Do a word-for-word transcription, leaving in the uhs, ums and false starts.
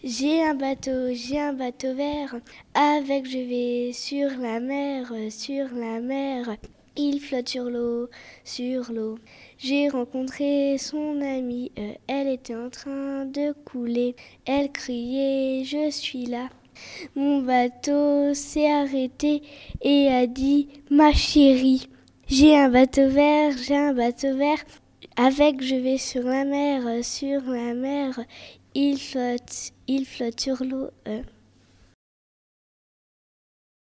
J'ai un bateau, j'ai un bateau vert, avec je vais sur la mer, sur la mer. Il flotte sur l'eau, sur l'eau. J'ai rencontré son amie, euh, elle était en train de couler. Elle criait, je suis là. Mon bateau s'est arrêté et a dit, ma chérie, j'ai un bateau vert, j'ai un bateau vert. Avec je vais sur la mer, sur la mer. Il flotte, il flotte sur l'eau. Euh.